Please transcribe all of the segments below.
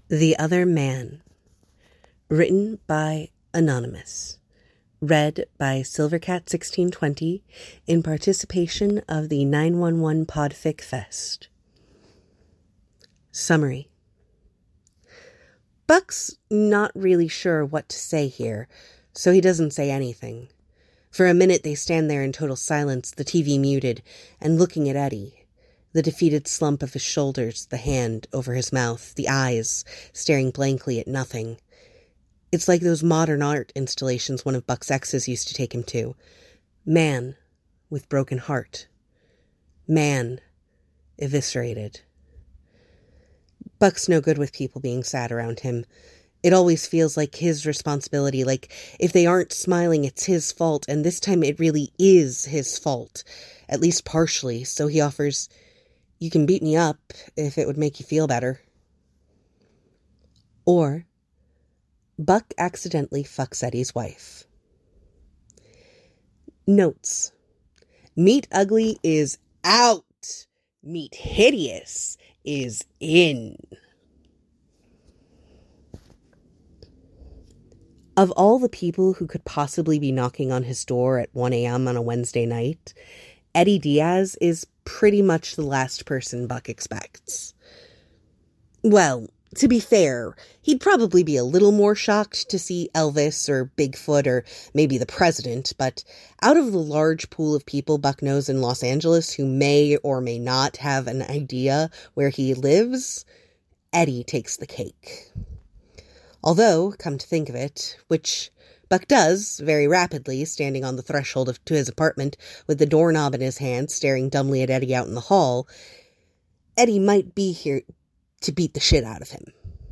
The Other Man. Written by Anonymous. Read by Silvercat1620 in participation of the 911 Podfic Fest. Summary. Buck's not really sure what to say here, so he doesn't say anything. For a minute they stand there in total silence, the TV muted, and looking at Eddie. The defeated slump of his shoulders, the hand over his mouth, the eyes staring blankly at nothing. It's like those modern art installations one of Buck's exes used to take him to. Man with broken heart. Man eviscerated. Buck's no good with people being sad around him. It always feels like his responsibility, like if they aren't smiling, it's his fault, and this time it really is his fault, at least partially, so he offers, "You can beat me up if it would make you feel better." Or, Buck accidentally fucks Eddie's wife. Notes. Meet Ugly is out. Meet Hideous is in. Of all the people who could possibly be knocking on his door at 1 a.m. on a Wednesday night, Eddie Diaz is pretty much the last person Buck expects. Well, to be fair, he'd probably be a little more shocked to see Elvis or Bigfoot or maybe the president, but out of the large pool of people Buck knows in Los Angeles who may or may not have an idea where he lives, Eddie takes the cake. Although, come to think of it, which Buck does very rapidly, standing on the threshold to his apartment with the doorknob in his hand, staring dumbly at Eddie out in the hall, Eddie might be here to beat the shit out of him.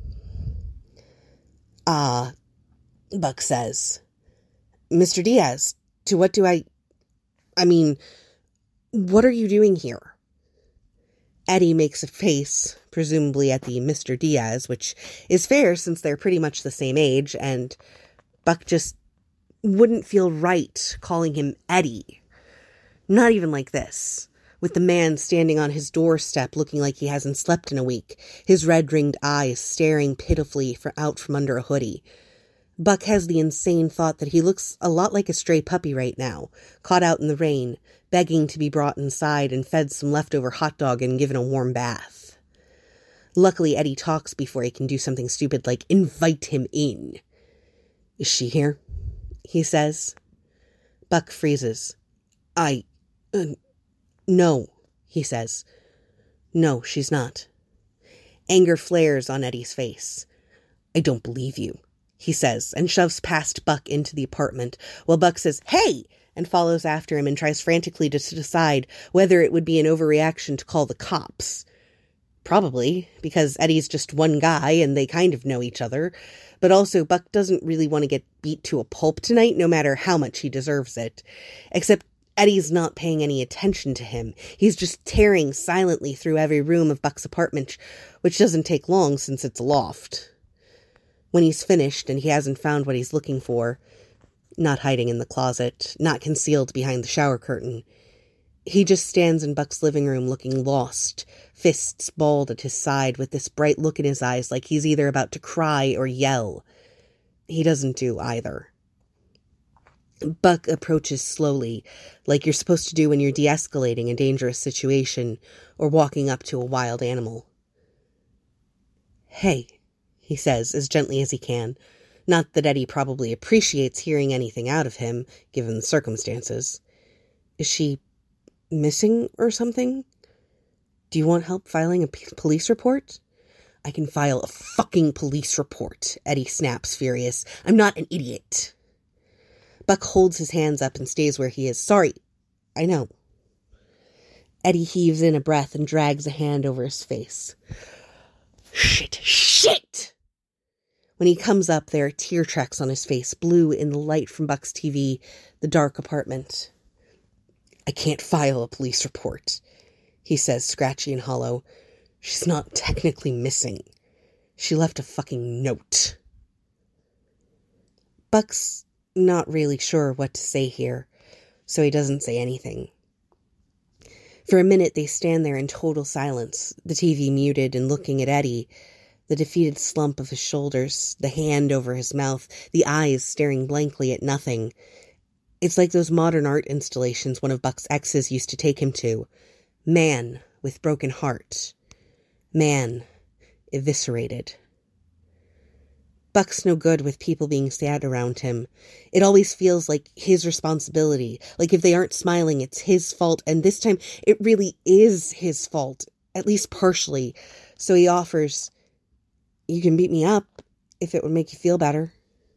Buck says, "Mr. Diaz, to what do I mean, what are you doing here?" Eddie makes a face, presumably at the Mr. Diaz, which is fair since they're pretty much the same age, and Buck just wouldn't feel right calling him Eddie. Not even like this, with the man standing on his doorstep looking like he hasn't slept in a week, his red-ringed eyes staring pitifully out from under a hoodie. Buck has the insane thought that he looks a lot like a stray puppy right now, caught out in the rain, begging to be brought inside and fed some leftover hot dog and given a warm bath. Luckily, Eddie talks before he can do something stupid like invite him in. "Is she here?" he says. Buck freezes. No, he says. "No, she's not." Anger flares on Eddie's face. "I don't believe you," he says, and shoves past Buck into the apartment, while Buck says, "Hey!" and follows after him and tries frantically to decide whether it would be an overreaction to call the cops. Probably, because Eddie's just one guy and they kind of know each other, but also Buck doesn't really want to get beat to a pulp tonight, no matter how much he deserves it. Except Eddie's not paying any attention to him. He's just tearing silently through every room of Buck's apartment, which doesn't take long since it's a loft. When he's finished and he hasn't found what he's looking for, not hiding in the closet, not concealed behind the shower curtain, he just stands in Buck's living room looking lost, fists balled at his side with this bright look in his eyes like he's either about to cry or yell. He doesn't do either. Buck approaches slowly, like you're supposed to do when you're de-escalating a dangerous situation or walking up to a wild animal. "Hey," he says as gently as he can. Not that Eddie probably appreciates hearing anything out of him, given the circumstances. "Is she missing or something? Do you want help filing a police report?" "I can file a fucking police report," Eddie snaps, furious. "I'm not an idiot." Buck holds his hands up and stays where he is. "Sorry, I know." Eddie heaves in a breath and drags a hand over his face. Shit! When he comes up, there are tear tracks on his face, blue in the light from Buck's TV, the dark apartment. "I can't file a police report," he says, scratchy and hollow. "She's not technically missing. She left a fucking note." Buck's not really sure what to say here, so he doesn't say anything. For a minute, they stand there in total silence, the TV muted and looking at Eddie, The defeated slump of his shoulders, the hand over his mouth, the eyes staring blankly at nothing. It's like those modern art installations one of Buck's exes used to take him to. Man with broken heart. Man eviscerated. Buck's no good with people being sad around him. It always feels like his responsibility, like if they aren't smiling, it's his fault, and this time it really is his fault, at least partially. So he offers, "You can beat me up if it would make you feel better."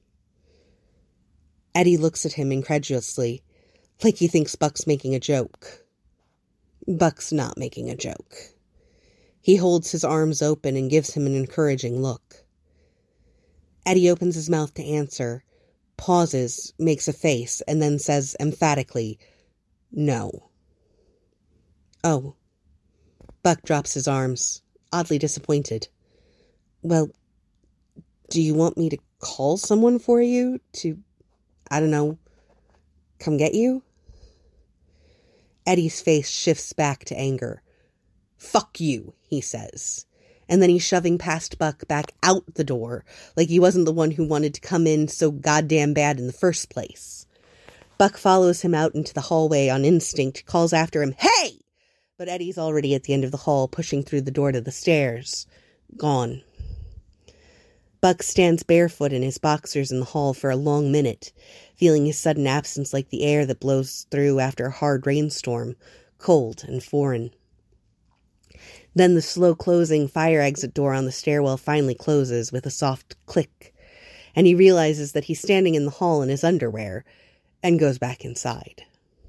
Eddie looks at him incredulously, like he thinks Buck's making a joke. Buck's not making a joke. He holds his arms open and gives him an encouraging look. Eddie opens his mouth to answer, pauses, makes a face, and then says emphatically, "No." "Oh." Buck drops his arms, oddly disappointed. "Well, do you want me to call someone for you? To, I don't know, come get you?" Eddie's face shifts back to anger. "Fuck you," he says. And then he's shoving past Buck back out the door, like he wasn't the one who wanted to come in so goddamn bad in the first place. Buck follows him out into the hallway on instinct, calls after him, "Hey!" But Eddie's already at the end of the hall, pushing through the door to the stairs. Gone. Buck stands barefoot in his boxers in the hall for a long minute, feeling his sudden absence like the air that blows through after a hard rainstorm, cold and foreign. Then the slow closing fire exit door on the stairwell finally closes with a soft click, and he realizes that he's standing in the hall in his underwear, and goes back inside.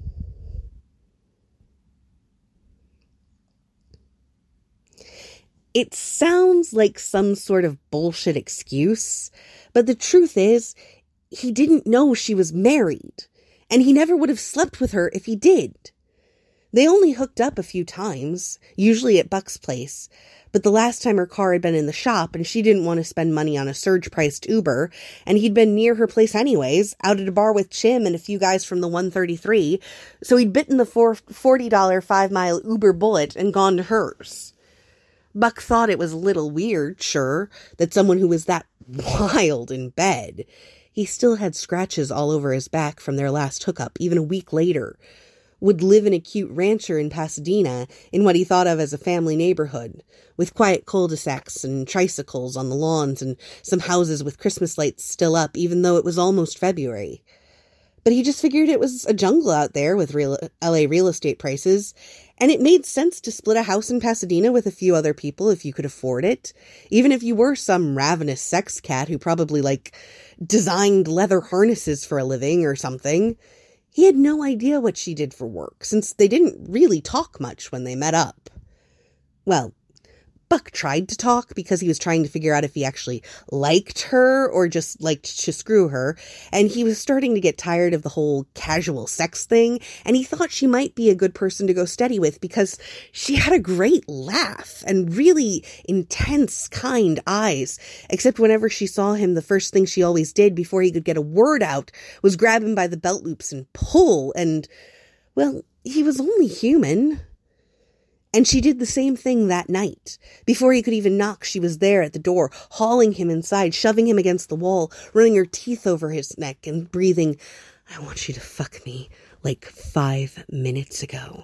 It sounds like some sort of bullshit excuse, but the truth is, he didn't know she was married, and he never would have slept with her if he did. They only hooked up a few times, usually at Buck's place, but the last time her car had been in the shop and she didn't want to spend money on a surge-priced Uber, and he'd been near her place anyways, out at a bar with Chim and a few guys from the 133, so he'd bitten the $40 5-mile Uber bullet and gone to hers. Buck thought it was a little weird, sure, that someone who was that wild in bed. He still had scratches all over his back from their last hookup, even a week later. Would live in a cute rancher in Pasadena, in what he thought of as a family neighborhood, with quiet cul-de-sacs and tricycles on the lawns and some houses with Christmas lights still up, even though it was almost February. But he just figured it was a jungle out there with LA real estate prices, and it made sense to split a house in Pasadena with a few other people if you could afford it, even if you were some ravenous sex cat who probably, designed leather harnesses for a living or something. He had no idea what she did for work, since they didn't really talk much when they met up. Well, Buck tried to talk because he was trying to figure out if he actually liked her or just liked to screw her, and he was starting to get tired of the whole casual sex thing, and he thought she might be a good person to go steady with because she had a great laugh and really intense, kind eyes, except whenever she saw him, the first thing she always did before he could get a word out was grab him by the belt loops and pull, and, well, he was only human. And she did the same thing that night. Before he could even knock, she was there at the door, hauling him inside, shoving him against the wall, running her teeth over his neck and breathing, "I want you to fuck me like 5 minutes ago."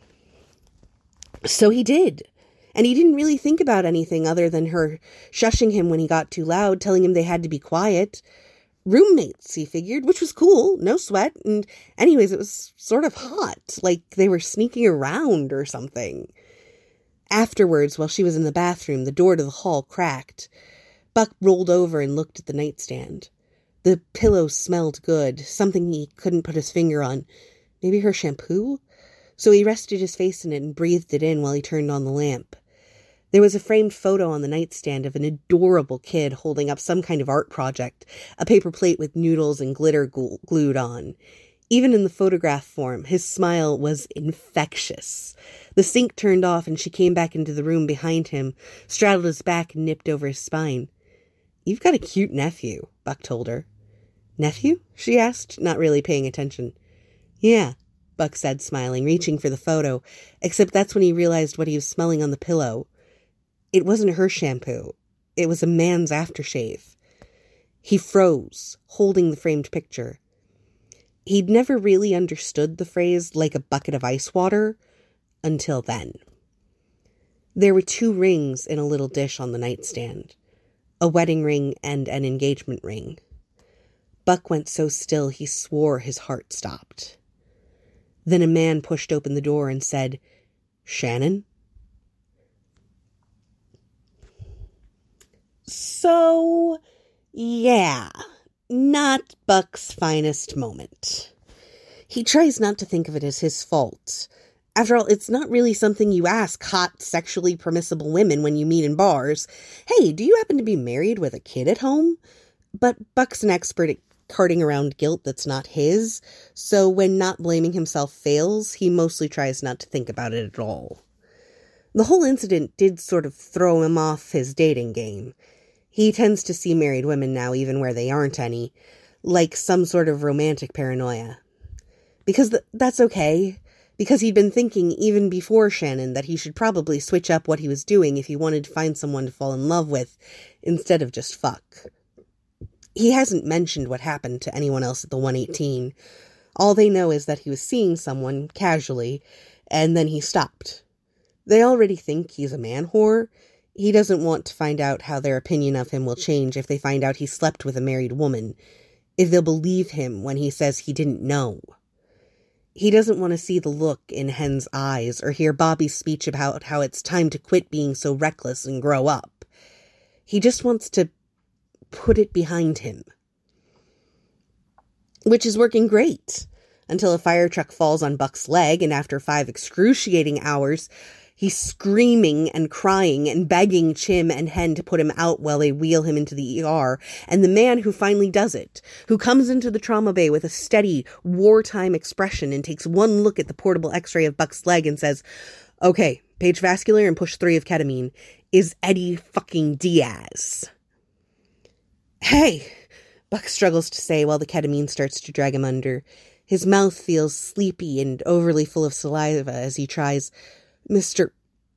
So he did. And he didn't really think about anything other than her shushing him when he got too loud, telling him they had to be quiet. Roommates, he figured, which was cool, no sweat, and anyways, it was sort of hot, like they were sneaking around or something. Afterwards, while she was in the bathroom, the door to the hall cracked. Buck rolled over and looked at the nightstand. The pillow smelled good, something he couldn't put his finger on. Maybe her shampoo? So he rested his face in it and breathed it in while he turned on the lamp. There was a framed photo on the nightstand of an adorable kid holding up some kind of art project, a paper plate with noodles and glitter glued on. Even in the photograph form, his smile was infectious. The sink turned off and she came back into the room behind him, straddled his back and nipped over his spine. "You've got a cute nephew," Buck told her. "Nephew?" she asked, not really paying attention. "Yeah," Buck said, smiling, reaching for the photo, except that's when he realized what he was smelling on the pillow. It wasn't her shampoo. it was a man's aftershave. He froze, holding the framed picture. He'd never really understood the phrase like a bucket of ice water until then. There were 2 rings in a little dish on the nightstand, a wedding ring and an engagement ring. Buck went so still he swore his heart stopped. Then a man pushed open the door and said, "Shannon?" So, yeah, not Buck's finest moment. He tries not to think of it as his fault. After all, it's not really something you ask hot, sexually permissible women when you meet in bars. Hey, do you happen to be married with a kid at home? But Buck's an expert at carting around guilt that's not his, so when not blaming himself fails, he mostly tries not to think about it at all. The whole incident did sort of throw him off his dating game. He tends to see married women now, even where they aren't any, like some sort of romantic paranoia. Because that's okay. Because he'd been thinking even before Shannon that he should probably switch up what he was doing if he wanted to find someone to fall in love with, instead of just fuck. He hasn't mentioned what happened to anyone else at the 118. All they know is that he was seeing someone, casually, and then he stopped. They already think he's a man whore. He doesn't want to find out how their opinion of him will change if they find out he slept with a married woman, if they'll believe him when he says he didn't know. He doesn't want to see the look in Hen's eyes or hear Bobby's speech about how it's time to quit being so reckless and grow up. He just wants to put it behind him. Which is working great, until a fire truck falls on Buck's leg, and after 5 excruciating hours, he's screaming and crying and begging Chim and Hen to put him out while they wheel him into the ER, and the man who finally does it, who comes into the trauma bay with a steady, wartime expression and takes one look at the portable x-ray of Buck's leg and says, "Okay, page vascular and push 3 of ketamine," is Eddie fucking Diaz. "Hey," Buck struggles to say while the ketamine starts to drag him under. His mouth feels sleepy and overly full of saliva as he tries, Mr.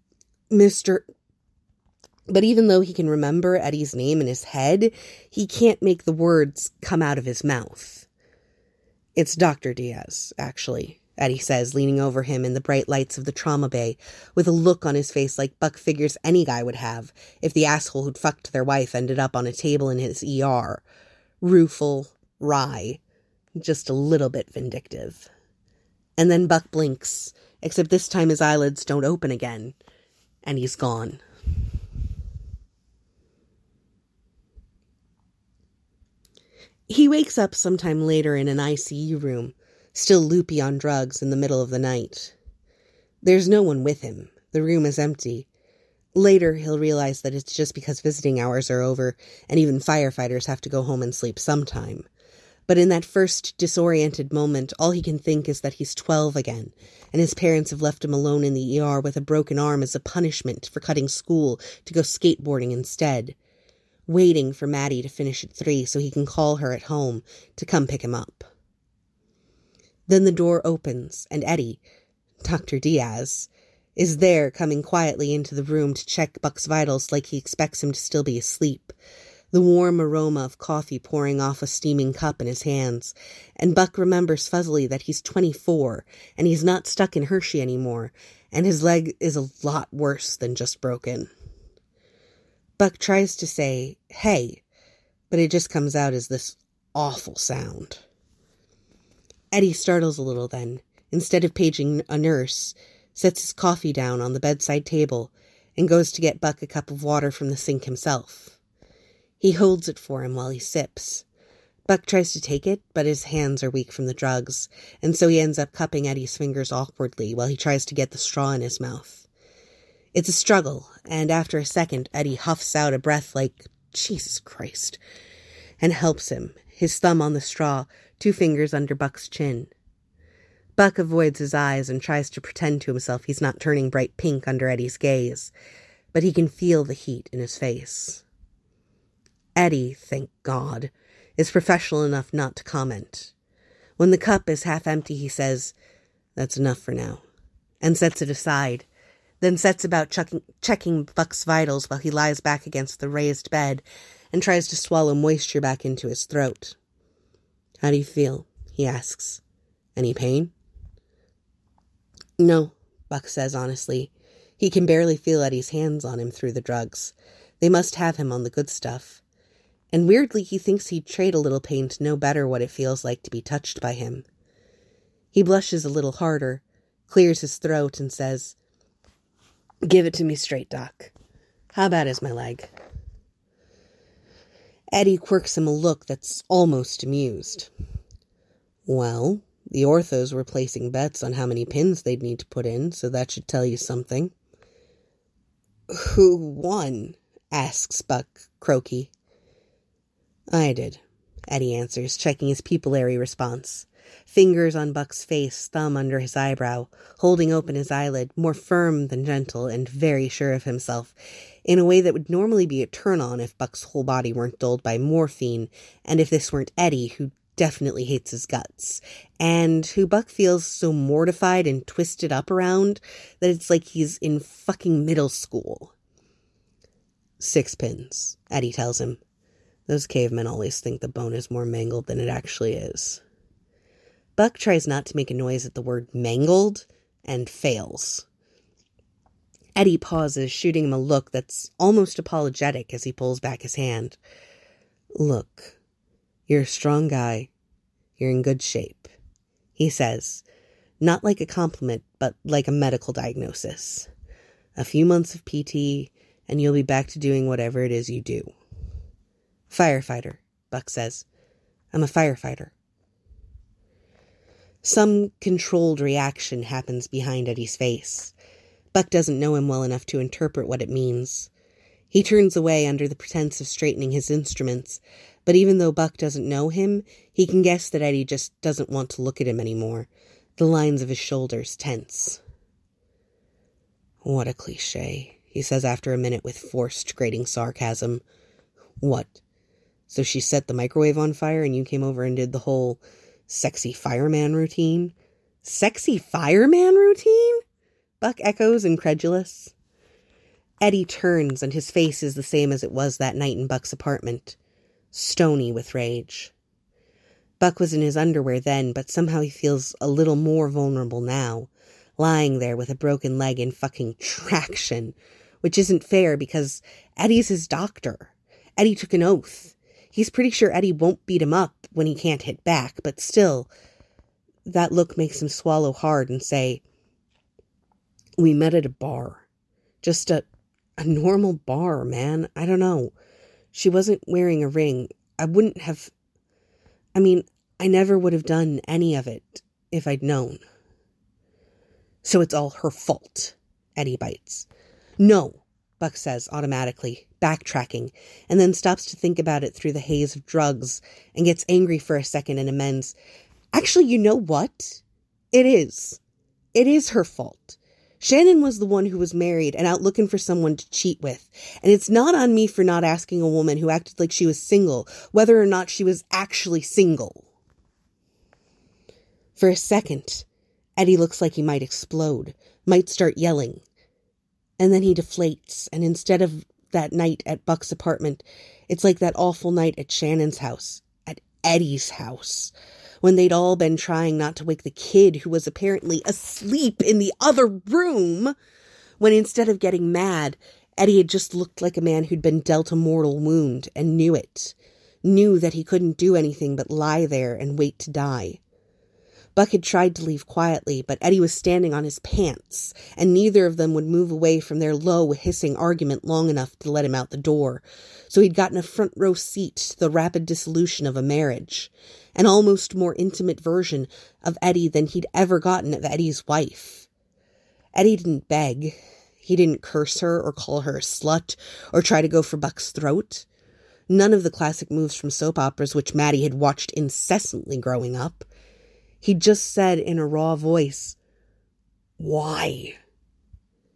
But even though he can remember Eddie's name in his head, he can't make the words come out of his mouth. "It's Dr. Diaz, actually," Eddie says, leaning over him in the bright lights of the trauma bay, with a look on his face like Buck figures any guy would have if the asshole who'd fucked their wife ended up on a table in his ER. Rueful, wry, just a little bit vindictive. And then Buck blinks, except this time his eyelids don't open again, and he's gone. He wakes up sometime later in an ICU room, still loopy on drugs in the middle of the night. There's no one with him. The room is empty. Later, he'll realize that it's just because visiting hours are over, and even firefighters have to go home and sleep sometime. But in that first disoriented moment, all he can think is that he's 12 again, and his parents have left him alone in the ER with a broken arm as a punishment for cutting school to go skateboarding instead, waiting for Maddie to finish at 3 so he can call her at home to come pick him up. Then the door opens, and Eddie, Dr. Diaz, is there coming quietly into the room to check Buck's vitals like he expects him to still be asleep, the warm aroma of coffee pouring off a steaming cup in his hands, and Buck remembers fuzzily that he's 24, and he's not stuck in Hershey anymore, and his leg is a lot worse than just broken. Buck tries to say, "Hey," but it just comes out as this awful sound. Eddie startles a little then, instead of paging a nurse, sets his coffee down on the bedside table, and goes to get Buck a cup of water from the sink himself. He holds it for him while he sips. Buck tries to take it, but his hands are weak from the drugs, and so he ends up cupping Eddie's fingers awkwardly while he tries to get the straw in his mouth. It's a struggle, and after a second, Eddie huffs out a breath like, "Jesus Christ," and helps him, his thumb on the straw, 2 fingers under Buck's chin. Buck avoids his eyes and tries to pretend to himself he's not turning bright pink under Eddie's gaze, but he can feel the heat in his face. Eddie, thank God, is professional enough not to comment. When the cup is half empty, he says, "That's enough for now," and sets it aside, then sets about checking Buck's vitals while he lies back against the raised bed and tries to swallow moisture back into his throat. "How do you feel?" he asks. "Any pain?" "No," Buck says honestly. He can barely feel Eddie's hands on him through the drugs. They must have him on the good stuff. And weirdly, he thinks he'd trade a little pain to know better what it feels like to be touched by him. He blushes a little harder, clears his throat, and says, "Give it to me straight, Doc. How bad is my leg?" Eddie quirks him a look that's almost amused. "Well, the orthos were placing bets on how many pins they'd need to put in, so that should tell you something." "Who won?" asks Buck croaky. "I did," Eddie answers, checking his pupillary response. Fingers on Buck's face, thumb under his eyebrow, holding open his eyelid, more firm than gentle and very sure of himself, in a way that would normally be a turn-on if Buck's whole body weren't dulled by morphine, and if this weren't Eddie, who definitely hates his guts, and who Buck feels so mortified and twisted up around that it's like he's in fucking middle school. 6 pins, Eddie tells him. Those cavemen always think the bone is more mangled than it actually is. Buck tries not to make a noise at the word mangled and fails. Eddie pauses, shooting him a look that's almost apologetic as he pulls back his hand. "Look, you're a strong guy. You're in good shape," he says, not like a compliment, but like a medical diagnosis. "A few months of PT, and you'll be back to doing whatever it is you do." "Firefighter," Buck says. "I'm a firefighter." Some controlled reaction happens behind Eddie's face. Buck doesn't know him well enough to interpret what it means. He turns away under the pretense of straightening his instruments, but even though Buck doesn't know him, he can guess that Eddie just doesn't want to look at him anymore. The lines of his shoulders tense. "What a cliché," he says after a minute with forced, grating sarcasm. "What? So she set the microwave on fire and you came over and did the whole sexy fireman routine?" "Sexy fireman routine?" Buck echoes, incredulous. Eddie turns, and his face is the same as it was that night in Buck's apartment. Stony with rage. Buck was in his underwear then, but somehow he feels a little more vulnerable now, lying there with a broken leg in fucking traction, which isn't fair because Eddie's his doctor. Eddie took an oath. He's pretty sure Eddie won't beat him up when he can't hit back, but still, that look makes him swallow hard and say, "We met at a bar. Just a normal bar, man. I don't know. She wasn't wearing a ring. I never would have done any of it if I'd known." "So it's all her fault," Eddie bites. "No," Buck says automatically, backtracking, and then stops to think about it through the haze of drugs and gets angry for a second and amends. "Actually, you know what? It is. It is her fault. Shannon was the one who was married and out looking for someone to cheat with, and it's not on me for not asking a woman who acted like she was single whether or not she was actually single." For a second, Eddie looks like he might explode, might start yelling. And then he deflates, and instead of that night at Buck's apartment, it's like that awful night at Shannon's house, at Eddie's house, when they'd all been trying not to wake the kid who was apparently asleep in the other room, when instead of getting mad, Eddie had just looked like a man who'd been dealt a mortal wound and knew it, knew that he couldn't do anything but lie there and wait to die. Buck had tried to leave quietly, but Eddie was standing on his pants, and neither of them would move away from their low, hissing argument long enough to let him out the door. So he'd gotten a front row seat to the rapid dissolution of a marriage, an almost more intimate version of Eddie than he'd ever gotten of Eddie's wife. Eddie didn't beg. He didn't curse her or call her a slut or try to go for Buck's throat. None of the classic moves from soap operas which Maddie had watched incessantly growing up. He just said in a raw voice, "Why?"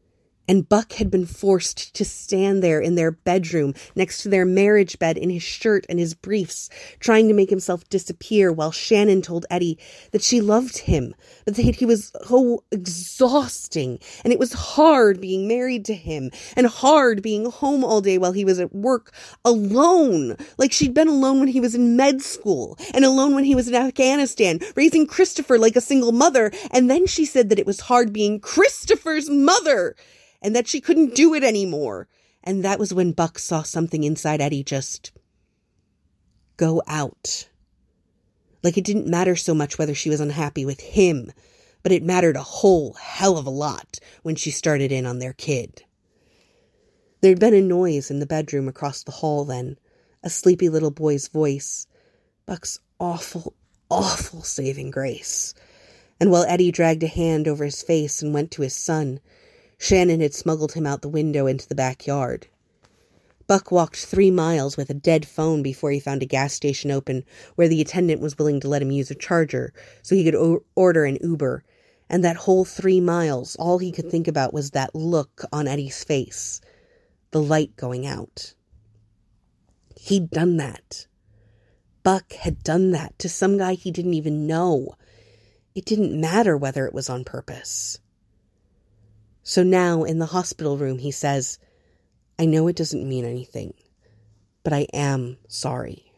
And Buck had been forced to stand there in their bedroom next to their marriage bed in his shirt and his briefs, trying to make himself disappear while Shannon told Eddie that she loved him, but that he was so exhausting, and it was hard being married to him, and hard being home all day while he was at work alone, like she'd been alone when he was in med school, and alone when he was in Afghanistan, raising Christopher like a single mother, and then she said that it was hard being Christopher's mother, and that she couldn't do it anymore. And that was when Buck saw something inside Eddie just go out. Like it didn't matter so much whether she was unhappy with him, but it mattered a whole hell of a lot when she started in on their kid. There'd been a noise in the bedroom across the hall then, a sleepy little boy's voice, Buck's awful, awful saving grace. And while Eddie dragged a hand over his face and went to his son, Shannon had smuggled him out the window into the backyard. Buck walked 3 miles with a dead phone before he found a gas station open where the attendant was willing to let him use a charger so he could order an Uber. And that whole 3 miles, all he could think about was that look on Eddie's face, the light going out. He'd done that. Buck had done that to some guy he didn't even know. It didn't matter whether it was on purpose. So now, in the hospital room, he says, I know it doesn't mean anything, but I am sorry.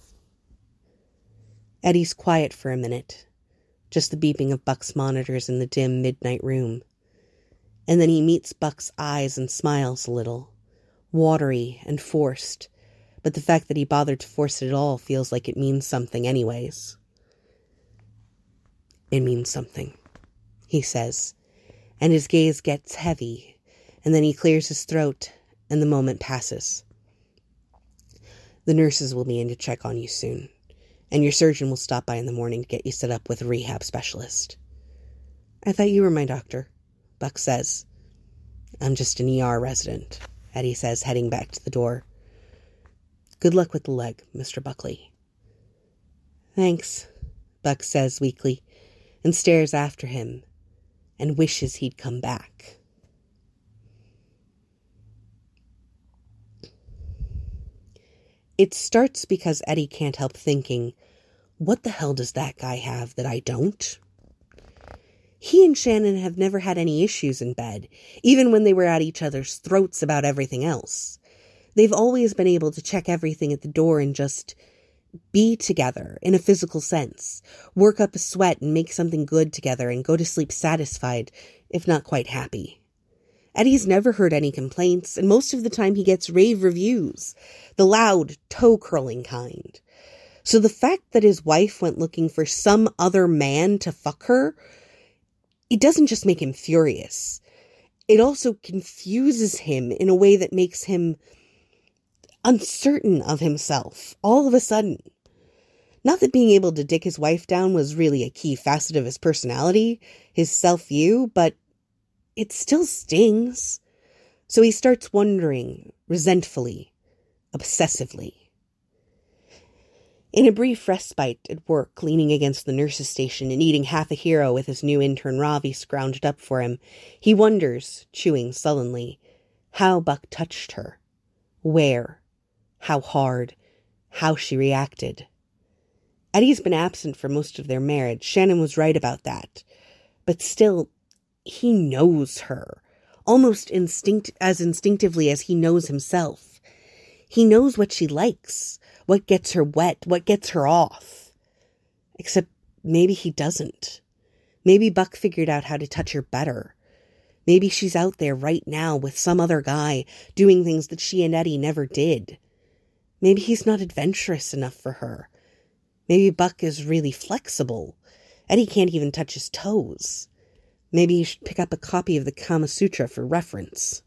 Eddie's quiet for a minute, just the beeping of Buck's monitors in the dim midnight room. And then he meets Buck's eyes and smiles a little, watery and forced, but the fact that he bothered to force it at all feels like it means something anyways. It means something, he says. And his gaze gets heavy, and then he clears his throat, and the moment passes. The nurses will be in to check on you soon, and your surgeon will stop by in the morning to get you set up with a rehab specialist. I thought you were my doctor, Buck says. I'm just an ER resident, Eddie says, heading back to the door. Good luck with the leg, Mr. Buckley. Thanks, Buck says weakly, and stares after him, and wishes he'd come back. It starts because Eddie can't help thinking, what the hell does that guy have that I don't? He and Shannon have never had any issues in bed, even when they were at each other's throats about everything else. They've always been able to check everything at the door and just be together in a physical sense, work up a sweat and make something good together and go to sleep satisfied, if not quite happy. Eddie's never heard any complaints, and most of the time he gets rave reviews, the loud, toe-curling kind. So the fact that his wife went looking for some other man to fuck her, it doesn't just make him furious. It also confuses him in a way that makes him uncertain of himself, all of a sudden. Not that being able to dick his wife down was really a key facet of his personality, his self-view, but it still stings. So he starts wondering, resentfully, obsessively. In a brief respite at work, leaning against the nurse's station and eating half a hero with his new intern Ravi scrounged up for him, he wonders, chewing sullenly, how Buck touched her. Where? How hard, how she reacted. Eddie's been absent for most of their marriage. Shannon was right about that. But still, he knows her, almost instinctively as he knows himself. He knows what she likes, what gets her wet, what gets her off. Except maybe he doesn't. Maybe Buck figured out how to touch her better. Maybe she's out there right now with some other guy doing things that she and Eddie never did. Maybe he's not adventurous enough for her. Maybe Buck is really flexible. Eddie can't even touch his toes. Maybe he should pick up a copy of the Kama Sutra for reference.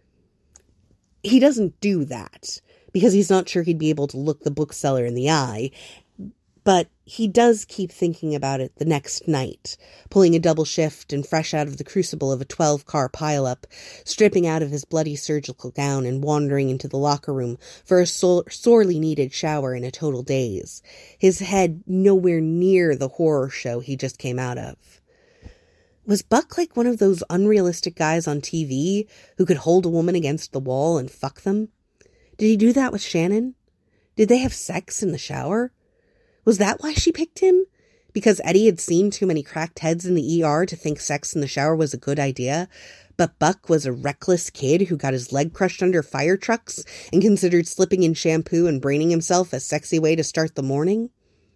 He doesn't do that, because he's not sure he'd be able to look the bookseller in the eye, but he does keep thinking about it the next night, pulling a double shift and fresh out of the crucible of a 12-car pileup, stripping out of his bloody surgical gown and wandering into the locker room for a sorely needed shower in a total daze, his head nowhere near the horror show he just came out of. Was Buck like one of those unrealistic guys on TV who could hold a woman against the wall and fuck them? Did he do that with Shannon? Did they have sex in the shower? Was that why she picked him? Because Eddie had seen too many cracked heads in the ER to think sex in the shower was a good idea, but Buck was a reckless kid who got his leg crushed under fire trucks and considered slipping in shampoo and braining himself a sexy way to start the morning?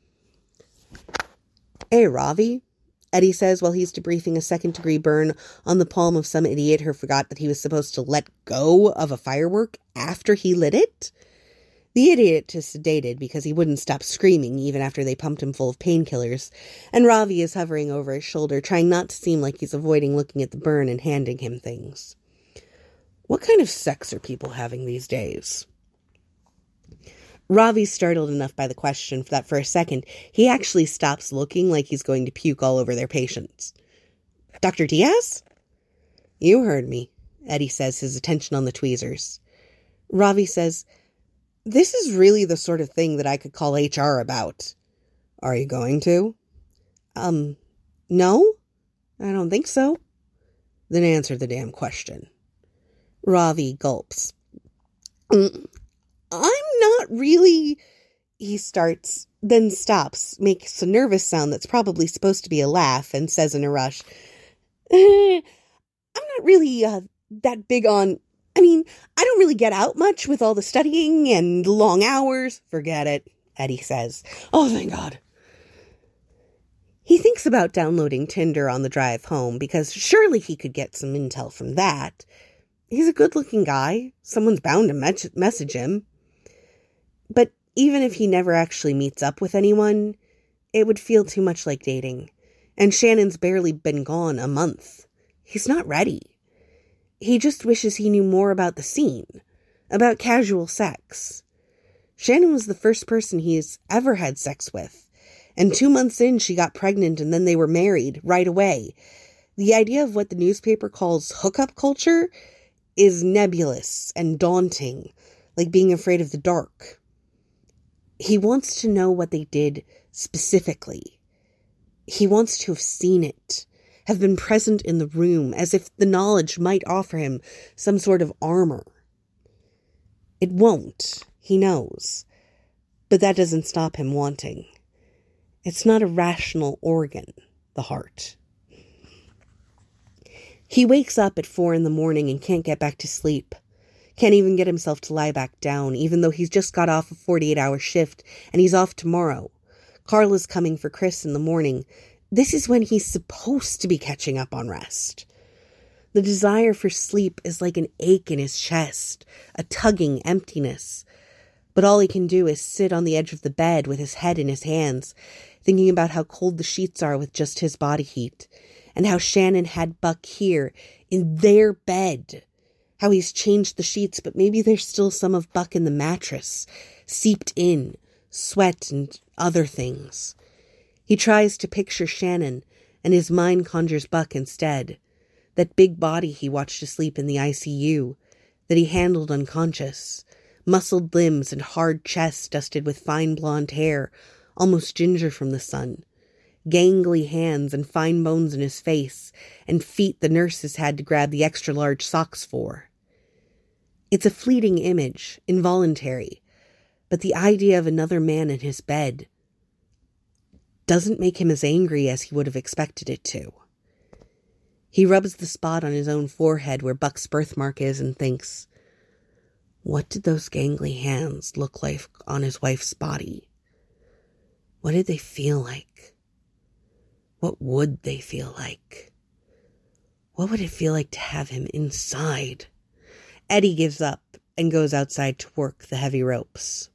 Hey, Ravi, Eddie says while he's debriefing a second-degree burn on the palm of some idiot who forgot that he was supposed to let go of a firework after he lit it. The idiot is sedated because he wouldn't stop screaming even after they pumped him full of painkillers, and Ravi is hovering over his shoulder, trying not to seem like he's avoiding looking at the burn and handing him things. What kind of sex are people having these days? Ravi's startled enough by the question that for a second, he actually stops looking like he's going to puke all over their patients. Dr. Diaz? You heard me, Eddie says, his attention on the tweezers. Ravi says, this is really the sort of thing that I could call HR about. Are you going to? No? I don't think so. Then answer the damn question. Ravi gulps. I'm not really... He starts, then stops, makes a nervous sound that's probably supposed to be a laugh, and says in a rush, I'm not really that big on... I don't really get out much with all the studying and long hours. Forget it, Eddie says. Oh, thank God. He thinks about downloading Tinder on the drive home because surely he could get some intel from that. He's a good-looking guy. Someone's bound to message him. But even if he never actually meets up with anyone, it would feel too much like dating. And Shannon's barely been gone a month. He's not ready. He just wishes he knew more about the scene, about casual sex. Shannon was the first person he's ever had sex with, and 2 months in she got pregnant and then they were married right away. The idea of what the newspaper calls hookup culture is nebulous and daunting, like being afraid of the dark. He wants to know what they did specifically. He wants to have seen it, have been present in the room, as if the knowledge might offer him some sort of armor. It won't, he knows, but that doesn't stop him wanting. It's not a rational organ, the heart. He wakes up at 4 a.m. and can't get back to sleep. Can't even get himself to lie back down, even though he's just got off a 48-hour shift and he's off tomorrow. Carla's coming for Chris in the morning. This is when he's supposed to be catching up on rest. The desire for sleep is like an ache in his chest, a tugging emptiness. But all he can do is sit on the edge of the bed with his head in his hands, thinking about how cold the sheets are with just his body heat, and how Shannon had Buck here in their bed. How he's changed the sheets, but maybe there's still some of Buck in the mattress, seeped in, sweat and other things. He tries to picture Shannon, and his mind conjures Buck instead. That big body he watched asleep in the ICU, that he handled unconscious. Muscled limbs and hard chest dusted with fine blonde hair, almost ginger from the sun. Gangly hands and fine bones in his face, and feet the nurses had to grab the extra-large socks for. It's a fleeting image, involuntary, but the idea of another man in his bed doesn't make him as angry as he would have expected it to. He rubs the spot on his own forehead where Buck's birthmark is and thinks, what did those gangly hands look like on his wife's body? What did they feel like? What would they feel like? What would it feel like to have him inside? Eddie gives up and goes outside to work the heavy ropes.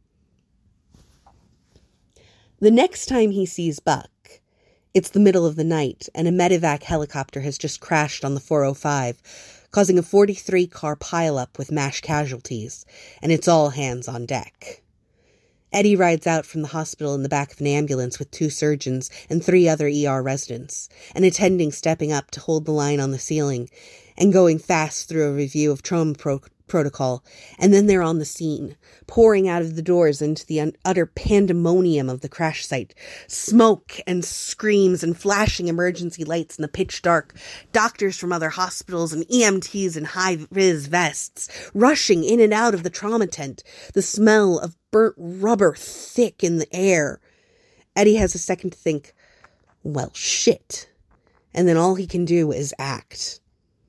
The next time he sees Buck, it's the middle of the night, and a medevac helicopter has just crashed on the 405, causing a 43-car pileup with MASH casualties, and it's all hands on deck. Eddie rides out from the hospital in the back of an ambulance with 2 surgeons and 3 other ER residents, an attending stepping up to hold the line on the ceiling, and going fast through a review of trauma protocol, and then they're on the scene, pouring out of the doors into the utter pandemonium of the crash site. Smoke and screams and flashing emergency lights in the pitch dark. Doctors from other hospitals and EMTs in high-vis vests rushing in and out of the trauma tent. The smell of burnt rubber thick in the air. Eddie has a second to think, well, shit. And then all he can do is act.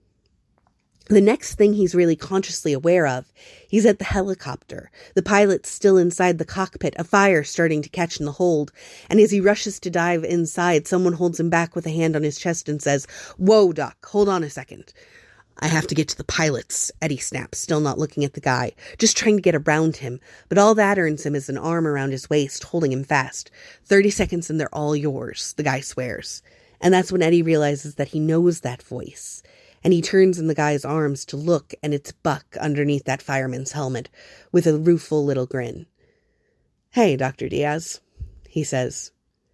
The next thing he's really consciously aware of, he's at the helicopter. The pilot's still inside the cockpit, a fire starting to catch in the hold. And as he rushes to dive inside, someone holds him back with a hand on his chest and says, "Whoa, Doc, hold on a second." "I have to get to the pilots," Eddie snaps, still not looking at the guy, just trying to get around him. But all that earns him is an arm around his waist, holding him fast. 30 seconds and they're all yours, the guy swears. And that's when Eddie realizes that he knows that voice. And he turns in the guy's arms to look, and it's Buck underneath that fireman's helmet, with a rueful little grin. "Hey, Dr. Diaz," he says.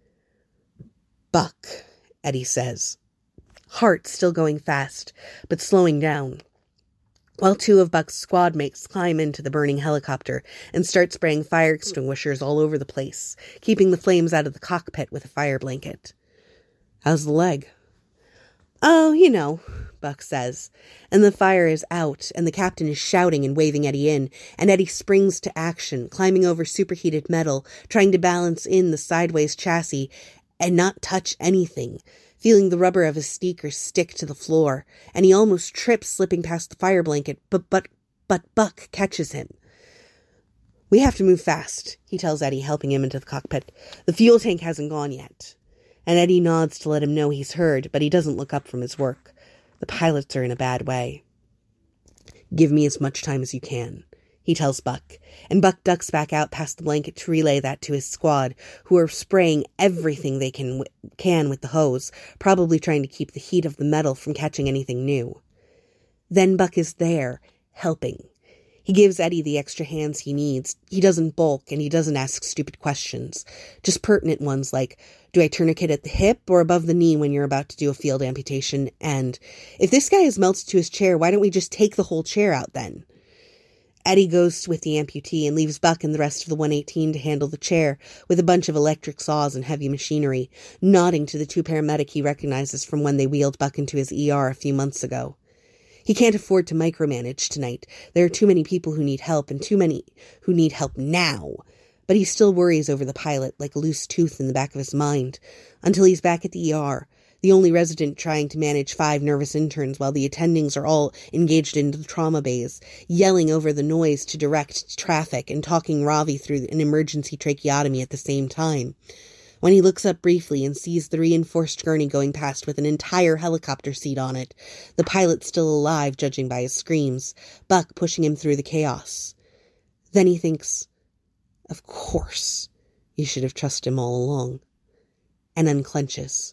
"Buck," Eddie says, heart still going fast, but slowing down, while two of Buck's squad mates climb into the burning helicopter and start spraying fire extinguishers all over the place, keeping the flames out of the cockpit with a fire blanket. "How's the leg?" "Oh, you know," Buck says, and the fire is out, and the captain is shouting and waving Eddie in, and Eddie springs to action, climbing over superheated metal, trying to balance in the sideways chassis and not touch anything, feeling the rubber of his sneakers stick to the floor, and he almost trips slipping past the fire blanket, but Buck catches him. "We have to move fast," he tells Eddie, helping him into the cockpit. "The fuel tank hasn't gone yet." And Eddie nods to let him know he's heard, but he doesn't look up from his work. The pilots are in a bad way. "Give me as much time as you can," he tells Buck, and Buck ducks back out past the blanket to relay that to his squad, who are spraying everything they can with the hose, probably trying to keep the heat of the metal from catching anything new. Then Buck is there, helping. He gives Eddie the extra hands he needs. He doesn't bulk, and he doesn't ask stupid questions. Just pertinent ones like, "Do I tourniquet at the hip or above the knee when you're about to do a field amputation?" And, "If this guy is melted to his chair, why don't we just take the whole chair out then?" Eddie goes with the amputee and leaves Buck and the rest of the 118 to handle the chair with a bunch of electric saws and heavy machinery, nodding to the two paramedics he recognizes from when they wheeled Buck into his ER a few months ago. He can't afford to micromanage tonight. There are too many people who need help, and too many who need help now. But he still worries over the pilot like a loose tooth in the back of his mind, until he's back at the ER, the only resident trying to manage 5 nervous interns while the attendings are all engaged in the trauma bays, yelling over the noise to direct traffic and talking Ravi through an emergency tracheotomy at the same time. When he looks up briefly and sees the reinforced gurney going past with an entire helicopter seat on it, the pilot still alive judging by his screams, Buck pushing him through the chaos. Then he thinks, of course, you should have trusted him all along, and unclenches.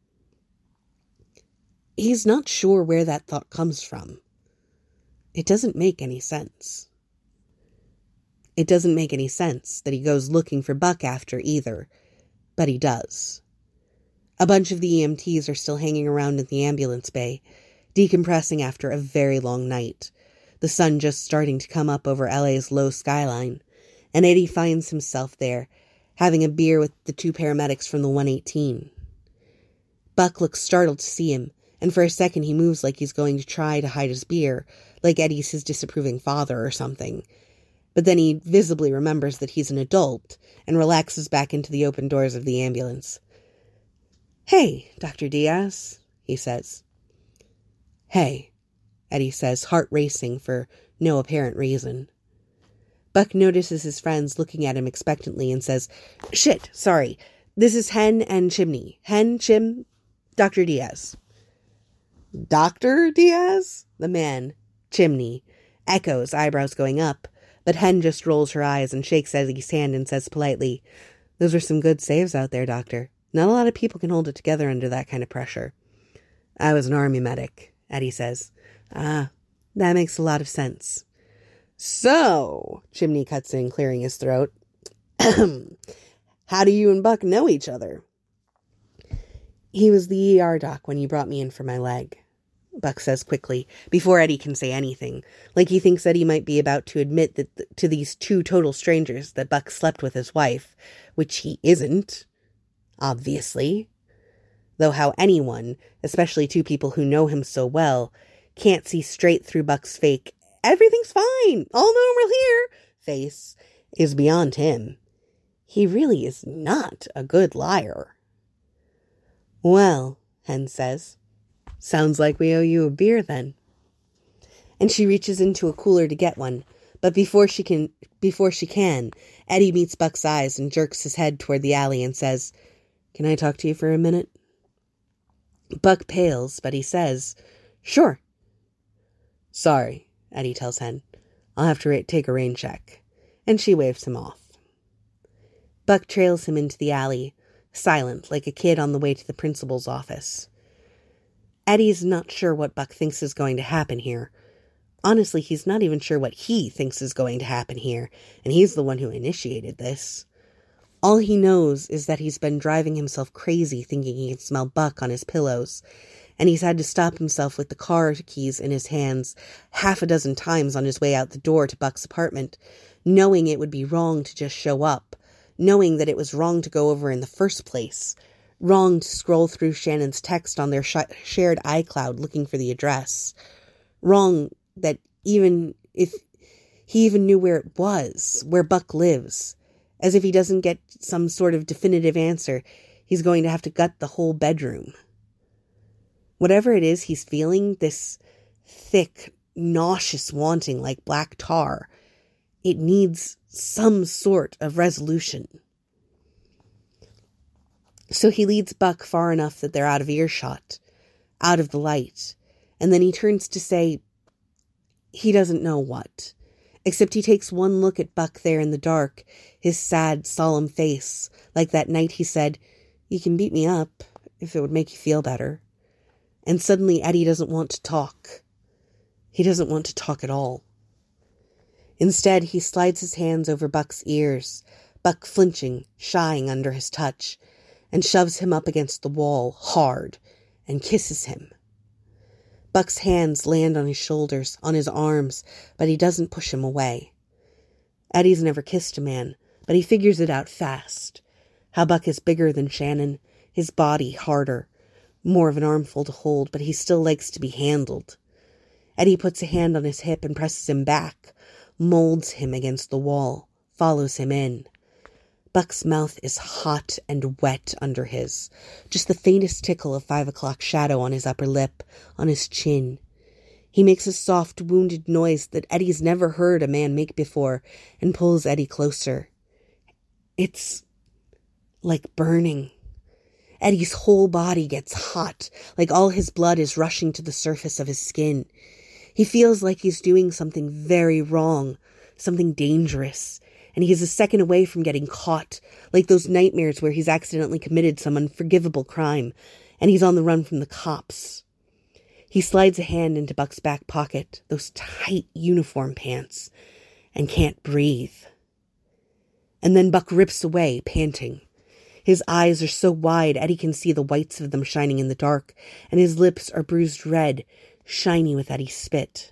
He's not sure where that thought comes from. It doesn't make any sense. It doesn't make any sense that he goes looking for Buck after either, but he does. A bunch of the EMTs are still hanging around in the ambulance bay, decompressing after a very long night, the sun just starting to come up over LA's low skyline, and Eddie finds himself there, having a beer with the 2 paramedics from the 118. Buck looks startled to see him, and for a second he moves like he's going to try to hide his beer, like Eddie's his disapproving father or something. But then he visibly remembers that he's an adult and relaxes back into the open doors of the ambulance. "Hey, Dr. Diaz," he says. "Hey," Eddie says, heart racing for no apparent reason. Buck notices his friends looking at him expectantly and says, "Shit, sorry. This is Hen and Chimney. Hen, Chim, Dr. Diaz." "Dr. Diaz?" The man, Chimney, echoes, eyebrows going up. But Hen just rolls her eyes and shakes Eddie's hand and says politely, "Those are some good saves out there, Doctor. Not a lot of people can hold it together under that kind of pressure." "I was an army medic," Eddie says. "Ah, that makes a lot of sense." "So," Chimney cuts in, clearing his throat, "how do you and Buck know each other?" "He was the ER doc when you brought me in for my leg." Buck says quickly, before Eddie can say anything, like he thinks Eddie might be about to admit that to these two total strangers that Buck slept with his wife, which he isn't, obviously. Though how anyone, especially two people who know him so well, can't see straight through Buck's fake, everything's fine, all normal here, face, is beyond him. He really is not a good liar. Well, Hen says, sounds like we owe you a beer then. And she reaches into a cooler to get one, but before she can, Eddie meets Buck's eyes and jerks his head toward the alley and says, "Can I talk to you for a minute?" Buck pales, but he says, "Sure." "Sorry," Eddie tells Hen. "I'll have to take a rain check." And she waves him off. Buck trails him into the alley, silent like a kid on the way to the principal's office. Eddie's not sure what Buck thinks is going to happen here. Honestly, he's not even sure what he thinks is going to happen here, and he's the one who initiated this. All he knows is that he's been driving himself crazy thinking he can smell Buck on his pillows, and he's had to stop himself with the car keys in his hands half a dozen times on his way out the door to Buck's apartment, knowing it would be wrong to just show up, knowing that it was wrong to go over in the first place, wrong to scroll through Shannon's text on their shared iCloud looking for the address, wrong that even if he even knew where it was, where Buck lives, as if he doesn't get some sort of definitive answer, he's going to have to gut the whole bedroom. Whatever it is he's feeling, this thick, nauseous wanting like black tar, it needs some sort of resolution. So he leads Buck far enough that they're out of earshot, out of the light, and then he turns to say he doesn't know what, except he takes one look at Buck there in the dark, his sad, solemn face, like that night he said, "You can beat me up if it would make you feel better." And suddenly Eddie doesn't want to talk. He doesn't want to talk at all. Instead, he slides his hands over Buck's ears, Buck flinching, shying under his touch, and shoves him up against the wall hard and kisses him. Buck's hands land on his shoulders, on his arms, but he doesn't push him away. Eddie's never kissed a man, but he figures it out fast. How Buck is bigger than Shannon, his body harder, more of an armful to hold, but he still likes to be handled. Eddie puts a hand on his hip and presses him back, molds him against the wall, follows him in. Buck's mouth is hot and wet under his, just the faintest tickle of 5 o'clock shadow on his upper lip, on his chin. He makes a soft, wounded noise that Eddie's never heard a man make before, and pulls Eddie closer. It's like burning. Eddie's whole body gets hot, like all his blood is rushing to the surface of his skin. He feels like he's doing something very wrong, something dangerous, and he's a second away from getting caught, like those nightmares where he's accidentally committed some unforgivable crime, and he's on the run from the cops. He slides a hand into Buck's back pocket, those tight uniform pants, and can't breathe. And then Buck rips away, panting. His eyes are so wide Eddie can see the whites of them shining in the dark, and his lips are bruised red, shiny with Eddie's spit.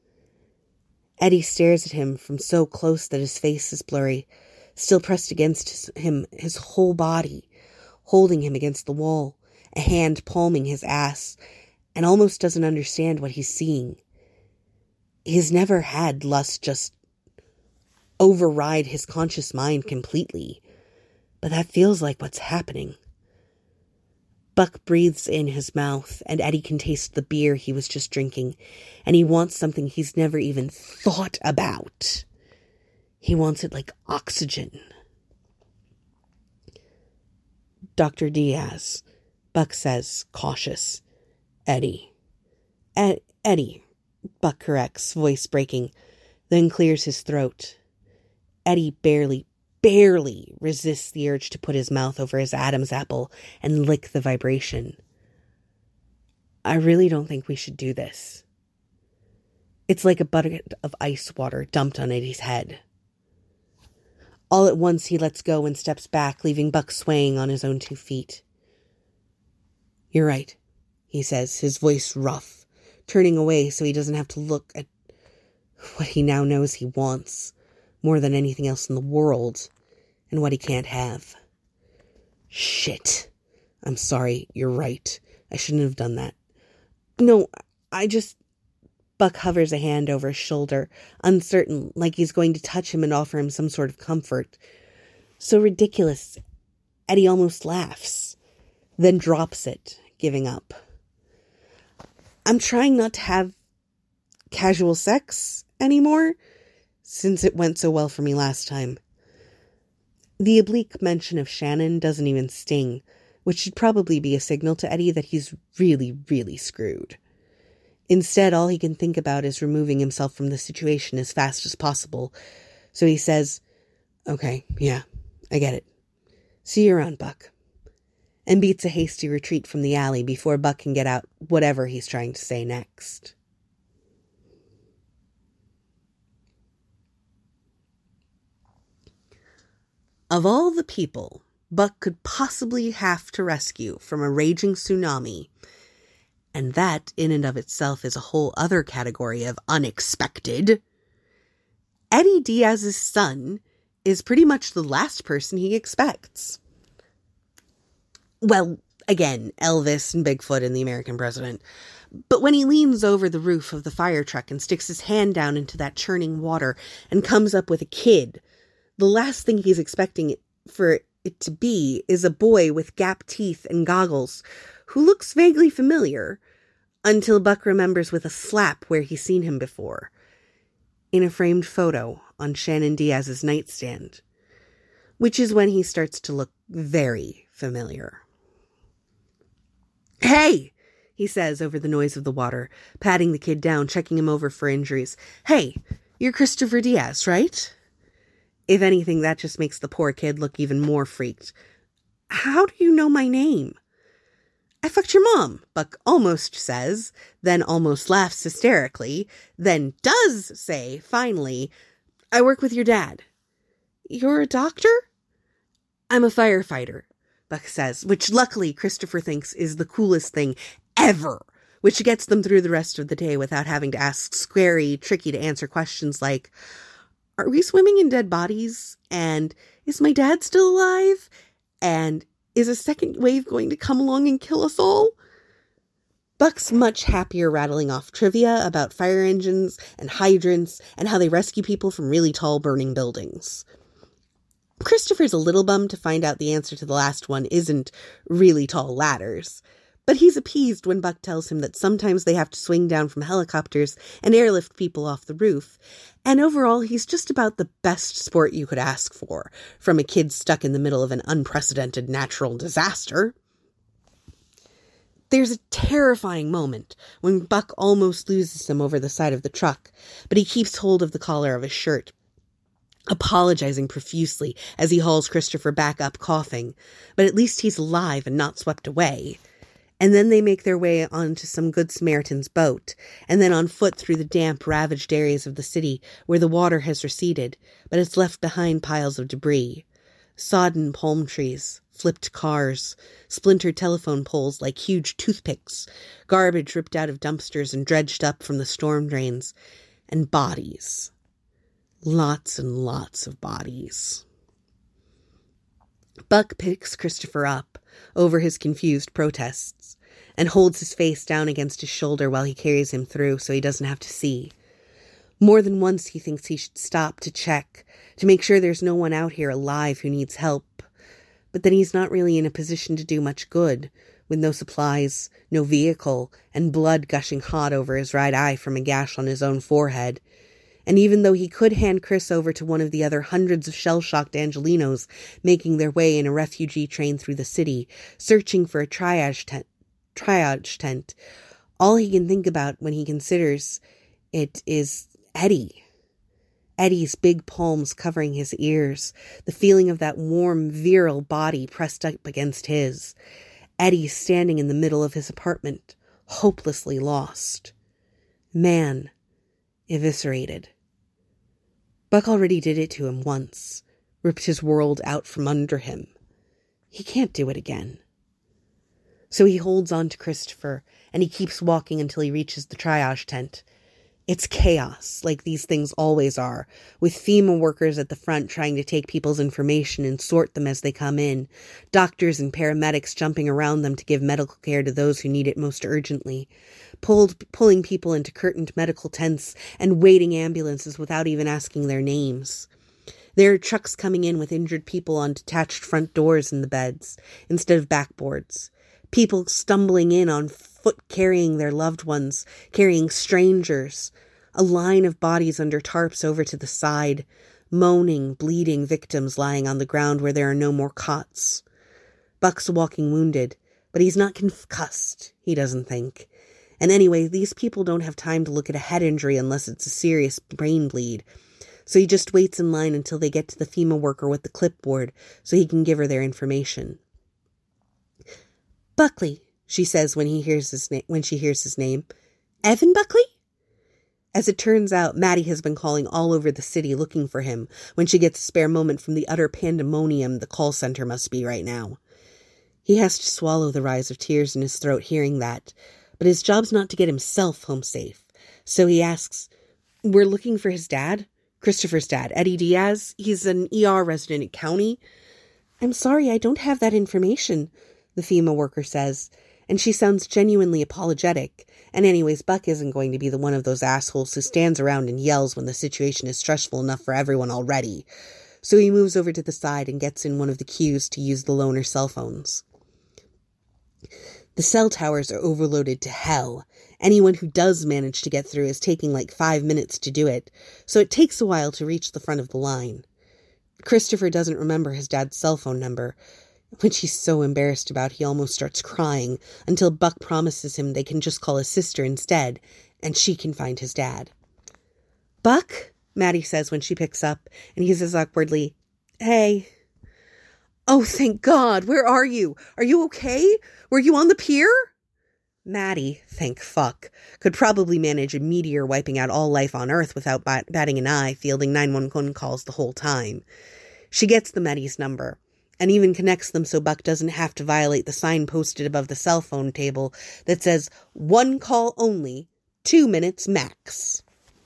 Eddie stares at him from so close that his face is blurry, still pressed against him, his whole body, holding him against the wall, a hand palming his ass, and almost doesn't understand what he's seeing. He's never had lust just override his conscious mind completely, but that feels like what's happening. Buck breathes in his mouth, and Eddie can taste the beer he was just drinking, and he wants something he's never even thought about. He wants it like oxygen. "Dr. Diaz," Buck says, cautious. "Eddie." Eddie, Buck corrects, voice breaking, then clears his throat. Eddie barely resists the urge to put his mouth over his Adam's apple and lick the vibration. "I really don't think we should do this." It's like a bucket of ice water dumped on Eddie's head. All at once he lets go and steps back, leaving Buck swaying on his own 2 feet. "You're right," he says, his voice rough, turning away so he doesn't have to look at what he now knows he wants more than anything else in the world, and what he can't have. Shit. I'm sorry, you're right. I shouldn't have done that. No, Buck hovers a hand over his shoulder, uncertain, like he's going to touch him and offer him some sort of comfort. So ridiculous, Eddie almost laughs, then drops it, giving up. I'm trying not to have casual sex anymore, since it went so well for me last time. The oblique mention of Shannon doesn't even sting, which should probably be a signal to Eddie that he's really, really screwed. Instead, all he can think about is removing himself from the situation as fast as possible. So he says, "Okay, yeah, I get it. See you around, Buck," and beats a hasty retreat from the alley before Buck can get out whatever he's trying to say next. Of all the people Buck could possibly have to rescue from a raging tsunami, and that in and of itself is a whole other category of unexpected, Eddie Diaz's son is pretty much the last person he expects. Well, again, Elvis and Bigfoot and the American president. But when he leans over the roof of the fire truck and sticks his hand down into that churning water and comes up with a kid, the last thing he's expecting for it to be is a boy with gap teeth and goggles who looks vaguely familiar, until Buck remembers with a slap where he's seen him before, in a framed photo on Shannon Diaz's nightstand, which is when he starts to look very familiar. "Hey!" he says over the noise of the water, patting the kid down, checking him over for injuries. "Hey, you're Christopher Diaz, right?" If anything, that just makes the poor kid look even more freaked. "How do you know my name?" "I fucked your mom," Buck almost says, then almost laughs hysterically, then does say, finally, "I work with your dad." "You're a doctor?" "I'm a firefighter," Buck says, which luckily Christopher thinks is the coolest thing ever, which gets them through the rest of the day without having to ask scary, tricky-to-answer questions like, "Are we swimming in dead bodies? And is my dad still alive? And is a second wave going to come along and kill us all?" Buck's much happier rattling off trivia about fire engines and hydrants and how they rescue people from really tall burning buildings. Christopher's a little bummed to find out the answer to the last one isn't really tall ladders. But he's appeased when Buck tells him that sometimes they have to swing down from helicopters and airlift people off the roof. And overall, he's just about the best sport you could ask for, from a kid stuck in the middle of an unprecedented natural disaster. There's a terrifying moment when Buck almost loses him over the side of the truck, but he keeps hold of the collar of his shirt, apologizing profusely as he hauls Christopher back up coughing. But at least he's alive and not swept away. And then they make their way onto some Good Samaritan's boat, and then on foot through the damp, ravaged areas of the city where the water has receded, but it's left behind piles of debris. Sodden palm trees, flipped cars, splintered telephone poles like huge toothpicks, garbage ripped out of dumpsters and dredged up from the storm drains, and bodies. Lots and lots of bodies. Buck picks Christopher up over his confused protests and holds his face down against his shoulder while he carries him through so he doesn't have to see. More than once he thinks he should stop to check, to make sure there's no one out here alive who needs help. But then he's not really in a position to do much good, with no supplies, no vehicle, and blood gushing hot over his right eye from a gash on his own forehead. And even though he could hand Chris over to one of the other hundreds of shell-shocked Angelinos making their way in a refugee train through the city, searching for a triage tent, all he can think about when he considers it is Eddie. Eddie's big palms covering his ears, the feeling of that warm, virile body pressed up against his. Eddie standing in the middle of his apartment, hopelessly lost. Man eviscerated. Buck already did it to him once, ripped his world out from under him. He can't do it again. So he holds on to Christopher and he keeps walking until he reaches the triage tent. It's chaos, like these things always are, with FEMA workers at the front trying to take people's information and sort them as they come in, doctors and paramedics jumping around them to give medical care to those who need it most urgently, pulling people into curtained medical tents and waiting ambulances without even asking their names. There are trucks coming in with injured people on detached front doors in the beds, instead of backboards. People stumbling in on foot carrying their loved ones, carrying strangers. A line of bodies under tarps over to the side, moaning, bleeding victims lying on the ground where there are no more cots. Buck's walking wounded, but he's not concussed, he doesn't think. And anyway, these people don't have time to look at a head injury unless it's a serious brain bleed. So he just waits in line until they get to the FEMA worker with the clipboard so he can give her their information. Buckley, she says when she hears his name. Evan Buckley? As it turns out, Maddie has been calling all over the city looking for him when she gets a spare moment from the utter pandemonium the call center must be right now. He has to swallow the rise of tears in his throat hearing that, but his job's not to get himself home safe. So he asks, "We're looking for his dad? Christopher's dad, Eddie Diaz? He's an ER resident at County." "I'm sorry, I don't have that information," the FEMA worker says, and she sounds genuinely apologetic. And anyways, Buck isn't going to be the one of those assholes who stands around and yells when the situation is stressful enough for everyone already. So he moves over to the side and gets in one of the queues to use the loaner cell phones. The cell towers are overloaded to hell. Anyone who does manage to get through is taking like 5 minutes to do it, so it takes a while to reach the front of the line. Christopher doesn't remember his dad's cell phone number, which he's so embarrassed about he almost starts crying, until Buck promises him they can just call his sister instead, and she can find his dad. "Buck?" Maddie says when she picks up, and he says awkwardly, "Hey." "Oh, thank God. Where are you? Are you okay? Were you on the pier?" Maddie, thank fuck, could probably manage a meteor wiping out all life on Earth without batting an eye, fielding 911 calls the whole time. She gets the Meddy's number, and even connects them so Buck doesn't have to violate the sign posted above the cell phone table that says, "1 call only, 2 minutes max."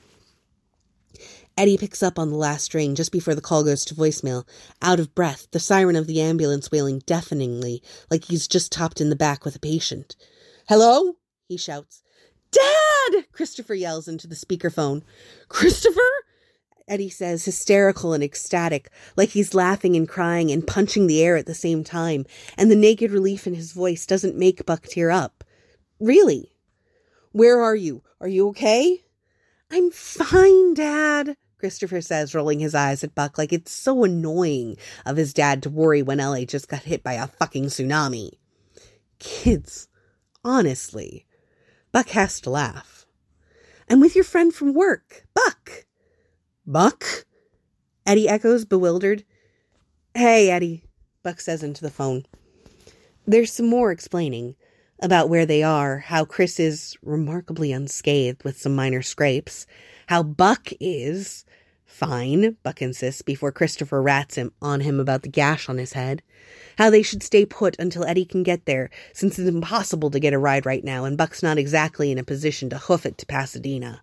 Eddie picks up on the last ring just before the call goes to voicemail, out of breath, the siren of the ambulance wailing deafeningly, like he's just topped in the back with a patient. "Hello?" he shouts. "Dad!" Christopher yells into the speakerphone. "Christopher?" Eddie says, hysterical and ecstatic, like he's laughing and crying and punching the air at the same time, and the naked relief in his voice doesn't make Buck tear up. "Really?" "Where are you? Are you okay?" "I'm fine, Dad," Christopher says, rolling his eyes at Buck like it's so annoying of his dad to worry when LA just got hit by a fucking tsunami. Kids, honestly. Buck has to laugh. "I'm with your friend from work, Buck." "Buck?" Eddie echoes, bewildered. "Hey, Eddie," Buck says into the phone. There's some more explaining about where they are, how Chris is remarkably unscathed with some minor scrapes, how Buck is fine, Buck insists before Christopher rats on him about the gash on his head, how they should stay put until Eddie can get there, since it's impossible to get a ride right now, and Buck's not exactly in a position to hoof it to Pasadena.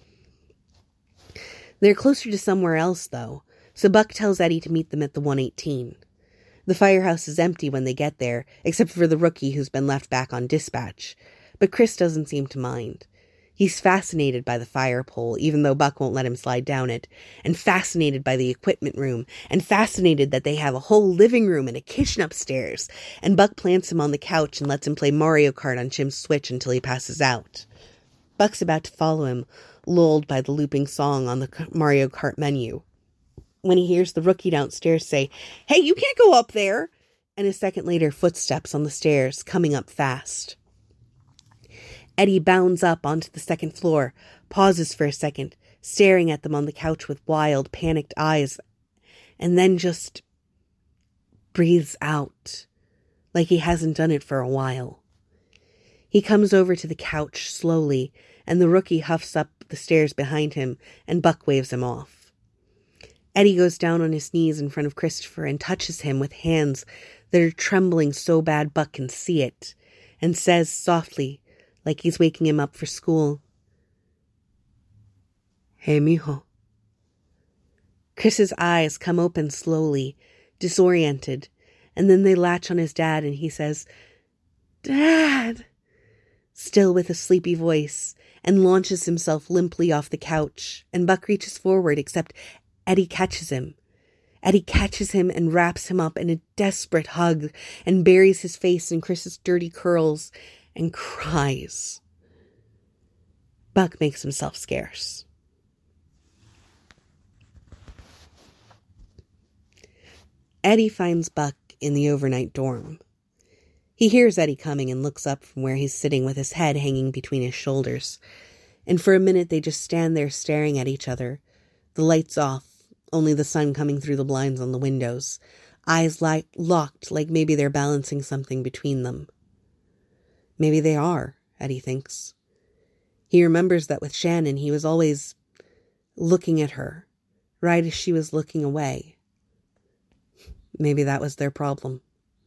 They're closer to somewhere else, though, so Buck tells Eddie to meet them at the 118. The firehouse is empty when they get there, except for the rookie who's been left back on dispatch, but Chris doesn't seem to mind. He's fascinated by the fire pole, even though Buck won't let him slide down it, and fascinated by the equipment room, and fascinated that they have a whole living room and a kitchen upstairs, and Buck plants him on the couch and lets him play Mario Kart on Jim's Switch until he passes out. Buck's about to follow him, lulled by the looping song on the Mario Kart menu, when he hears the rookie downstairs say, "Hey, you can't go up there!" and a second later, footsteps on the stairs, coming up fast. Eddie bounds up onto the second floor, pauses for a second, staring at them on the couch with wild, panicked eyes, and then just breathes out, like he hasn't done it for a while. He comes over to the couch slowly, and the rookie huffs up the stairs behind him, and Buck waves him off. Eddie goes down on his knees in front of Christopher and touches him with hands that are trembling so bad Buck can see it, and says softly, like he's waking him up for school. Hey, mijo. Chris's eyes come open slowly, disoriented, and then they latch on his dad and he says, Dad, still with a sleepy voice, and launches himself limply off the couch, and Buck reaches forward, except Eddie catches him. Eddie catches him and wraps him up in a desperate hug and buries his face in Chris's dirty curls and cries. Buck makes himself scarce. Eddie finds Buck in the overnight dorm. He hears Eddie coming and looks up from where he's sitting with his head hanging between his shoulders. And for a minute they just stand there staring at each other, the lights off, only the sun coming through the blinds on the windows, eyes locked like maybe they're balancing something between them. Maybe they are, Eddie thinks. He remembers that with Shannon he was always looking at her, right as she was looking away. Maybe that was their problem.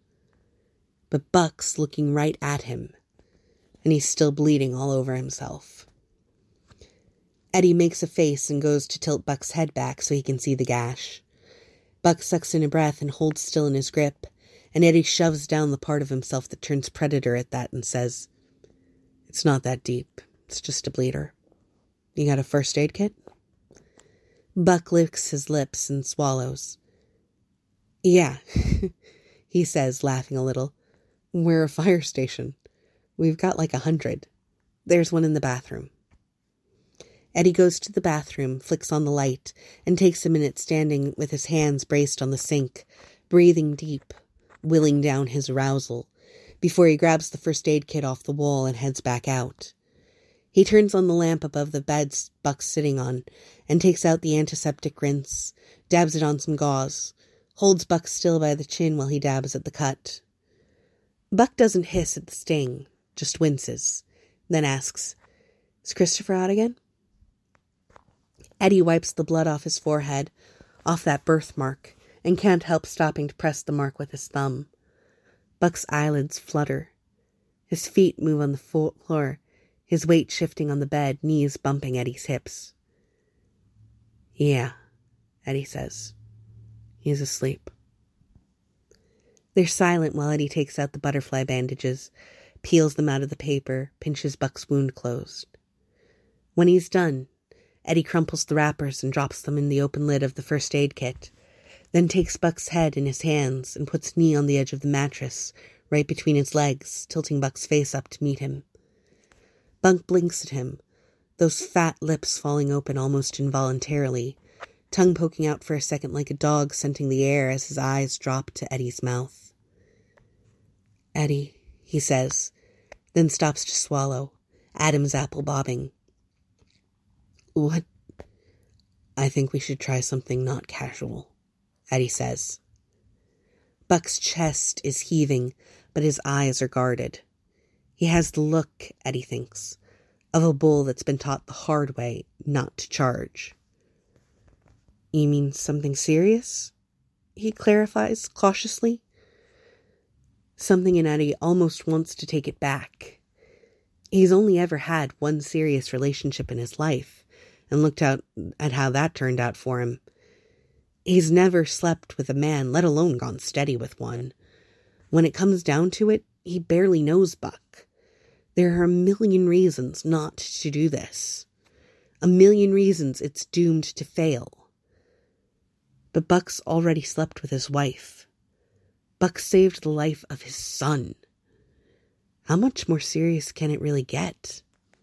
But Buck's looking right at him, and he's still bleeding all over himself. Eddie makes a face and goes to tilt Buck's head back so he can see the gash. Buck sucks in a breath and holds still in his grip, and Eddie shoves down the part of himself that turns predator at that and says, It's not that deep. It's just a bleeder. You got a first aid kit? Buck licks his lips and swallows. Yeah, he says, laughing a little. We're a fire station. We've got like 100. There's one in the bathroom. Eddie goes to the bathroom, flicks on the light, and takes a minute standing with his hands braced on the sink, breathing deep, willing down his arousal, before he grabs the first aid kit off the wall and heads back out. He turns on the lamp above the bed Buck's sitting on, and takes out the antiseptic rinse, dabs it on some gauze, holds Buck still by the chin while he dabs at the cut. Buck doesn't hiss at the sting, just winces, then asks, Is Christopher out again? Eddie wipes the blood off his forehead, off that birthmark, and can't help stopping to press the mark with his thumb. Buck's eyelids flutter. His feet move on the floor, his weight shifting on the bed, knees bumping Eddie's hips. Yeah, Eddie says. He's asleep. They're silent while Eddie takes out the butterfly bandages, peels them out of the paper, pinches Buck's wound closed. When he's done, Eddie crumples the wrappers and drops them in the open lid of the first aid kit, then takes Buck's head in his hands and puts knee on the edge of the mattress, right between his legs, tilting Buck's face up to meet him. Buck blinks at him, those fat lips falling open almost involuntarily, tongue poking out for a second like a dog scenting the air as his eyes drop to Eddie's mouth. Eddie, he says, then stops to swallow, Adam's apple bobbing. What? I think we should try something not casual, Eddie says. Buck's chest is heaving, but his eyes are guarded. He has the look, Eddie thinks, of a bull that's been taught the hard way not to charge. You mean something serious? He clarifies cautiously. Something in Eddie almost wants to take it back. He's only ever had one serious relationship in his life, and looked out at how that turned out for him. He's never slept with a man, let alone gone steady with one. When it comes down to it, he barely knows Buck. There are a million reasons not to do this. A million reasons it's doomed to fail. But Buck's already slept with his wife. Buck saved the life of his son. How much more serious can it really get?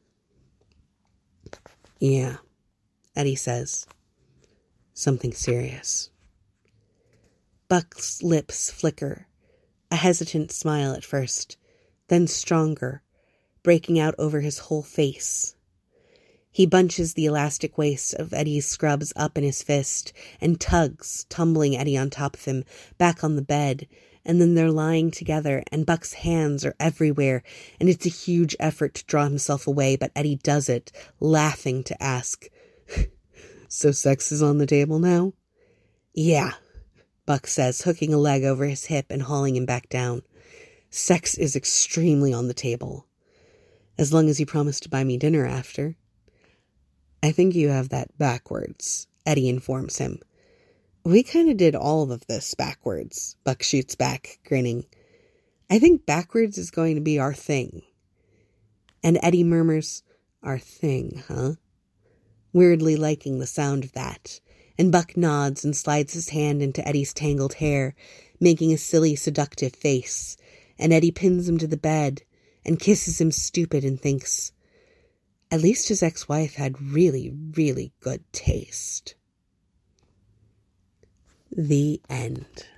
Yeah, Eddie says. Something serious. Buck's lips flicker, a hesitant smile at first, then stronger, breaking out over his whole face. He bunches the elastic waist of Eddie's scrubs up in his fist and tugs, tumbling Eddie on top of him, back on the bed, and then they're lying together, and Buck's hands are everywhere, and it's a huge effort to draw himself away, but Eddie does it, laughing to ask, So sex is on the table now? Yeah, Buck says, hooking a leg over his hip and hauling him back down. Sex is extremely on the table. As long as you promise to buy me dinner after. I think you have that backwards, Eddie informs him. We kind of did all of this backwards, Buck shoots back, grinning. I think backwards is going to be our thing. And Eddie murmurs, our thing, huh? Weirdly liking the sound of that, and Buck nods and slides his hand into Eddie's tangled hair, making a silly, seductive face, and Eddie pins him to the bed and kisses him stupid and thinks, at least his ex-wife had really, really good taste. The end.